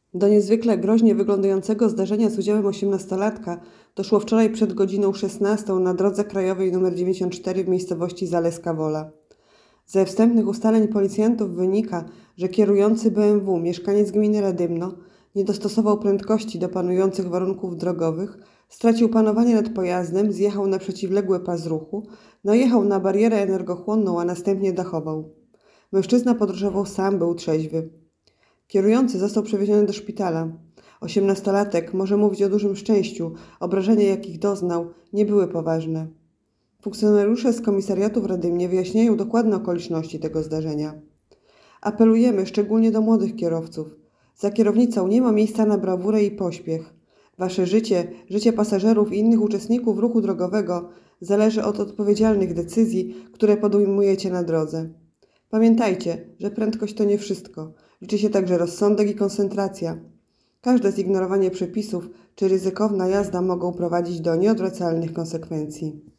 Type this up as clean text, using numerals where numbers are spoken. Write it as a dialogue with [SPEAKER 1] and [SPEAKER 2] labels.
[SPEAKER 1] Do niezwykle groźnie wyglądającego zdarzenia z udziałem 18-latka doszło wczoraj przed godziną 16 na drodze krajowej nr 94 w miejscowości Zaleska Wola. Ze wstępnych ustaleń policjantów wynika, że kierujący BMW, mieszkaniec gminy Radymno, nie dostosował prędkości do panujących warunków drogowych, stracił panowanie nad pojazdem, zjechał na przeciwległy pas ruchu, najechał na barierę energochłonną, a następnie dachował. Mężczyzna podróżował sam, był trzeźwy. Kierujący został przewieziony do szpitala. 18-latek może mówić o dużym szczęściu, obrażenia jakich doznał nie były poważne. Funkcjonariusze z komisariatu w Radymnie wyjaśniają dokładne okoliczności tego zdarzenia. Apelujemy szczególnie do młodych kierowców. Za kierownicą nie ma miejsca na brawurę i pośpiech. Wasze życie, życie pasażerów i innych uczestników ruchu drogowego zależy od odpowiedzialnych decyzji, które podejmujecie na drodze. Pamiętajcie, że prędkość to nie wszystko. Liczy się także rozsądek i koncentracja. Każde zignorowanie przepisów czy ryzykowna jazda mogą prowadzić do nieodwracalnych konsekwencji.